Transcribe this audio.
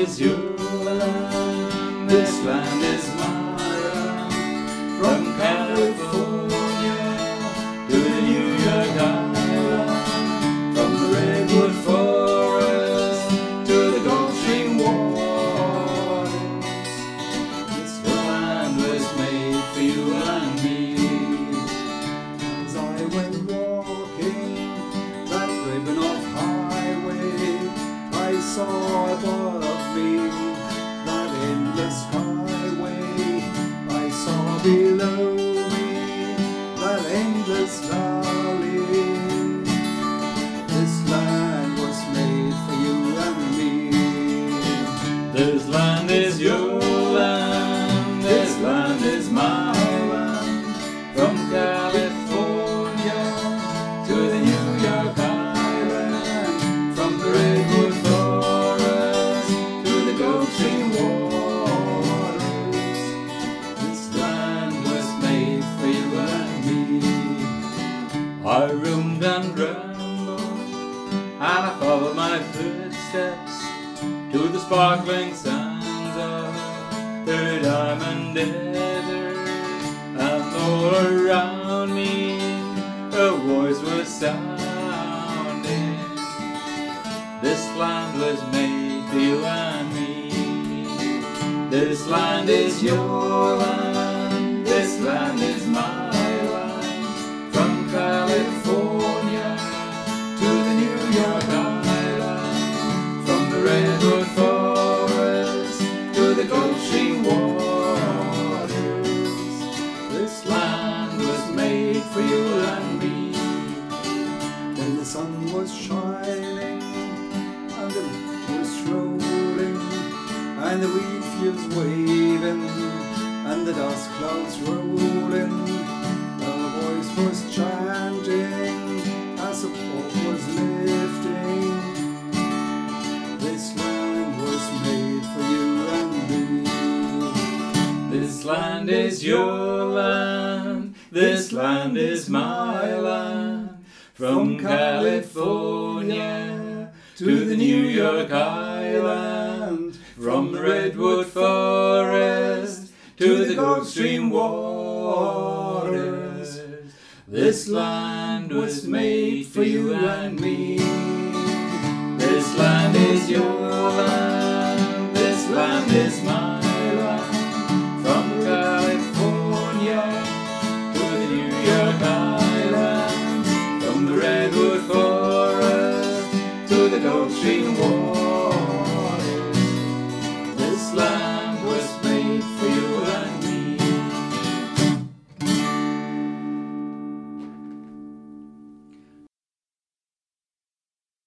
is your land, this land is my land. From California to the New York Island, from the redwood forest to the Gulf Stream waters, this land was made for you and me. As I went walking that ribbon of highway, I saw above me that endless skyway. I saw below me that endless valley. This land was made for you and me. This land is your land, this land is my land. From California to the New York Island, from the redwood forest to the Gulf Stream waters, this land was made for you and me. I roamed and rambled, and I followed my footsteps to the sparkling sands of the Diamond Desert, and all around me a voice was sounding. This land was made for you and me. This land is your land, this land is my land. From California to the New York Island, from the redwood forest to the Gulf Stream waters, this land was made for you and me. When the sun was shining and the wind was rolling and the wheat fields waving and the dust clouds rolling, the voice was chanting as the fog was lifting. This land was made for you and me. This land is your land, this land is my land. From California to the New York Island, from the redwood forest to the Gulf Stream waters, this land was made for you and me. This land is your land, this land is my land. From California to the New York Island, from the redwood forest to the Gulf Stream waters.